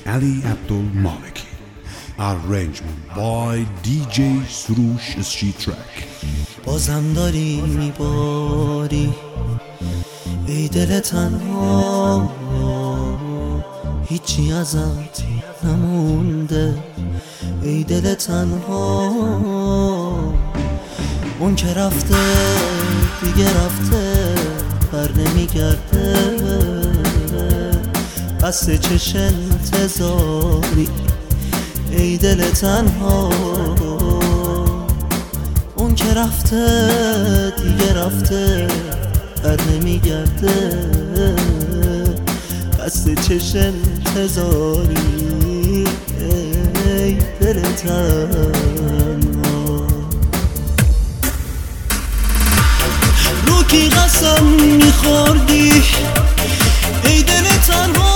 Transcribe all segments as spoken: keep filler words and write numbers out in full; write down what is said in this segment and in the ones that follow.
Ali Abdul Maliki. Arrangement by دی جی سروش استریت ترک. بازم داری میباری ای دل تنها، هیچی ازت نمونده ای دل تنها. اون که رفته دیگه رفته، بر نمیگرده، بسته چش انتظاری ای دل تنها. اون که رفته دیگه رفته، بر نمیگرده، بسته چش انتظاری ای دل تنها. رو کی قسم میخوردی ای دل تنها،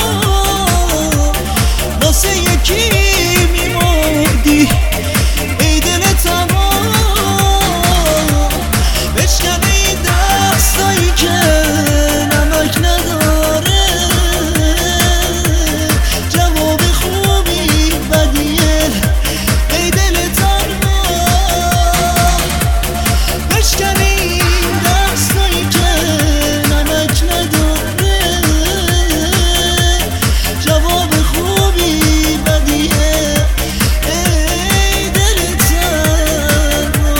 واسه یکی میمردی ای دل تنها. بشکن این دستایی که نمک نداره، جواب خوبی بدیه ای دل تنها. بشکن این دستایی که نمک نداره، جواب خوبی بدیه ای دل تنها.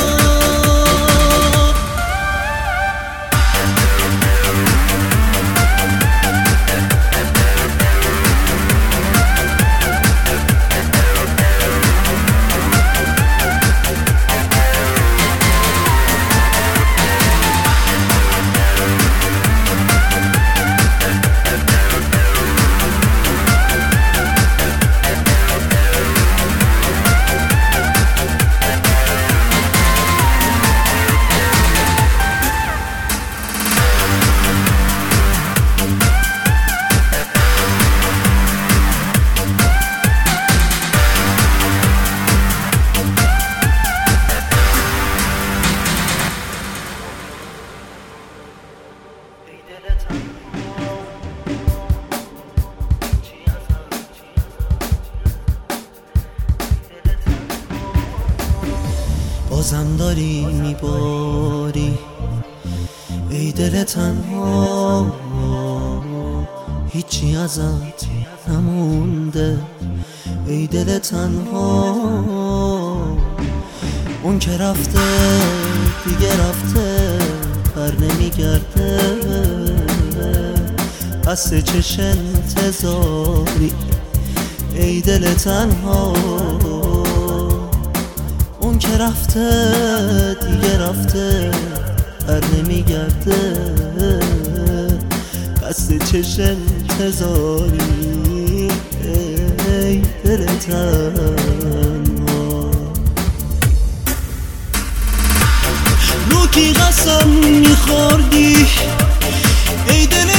بازم داری میباری ای دل تنها، هیچی ازت نمونده ای دل تنها. اون که رفته دیگه رفته، بر نمیگرده، بسته چش انتظاری ای دل تنها. اون که رفته دیگه رفته، بر نمیگرده، بسته چش انتظاری ای دل تنها. رو کی قسم میخوردی ای دل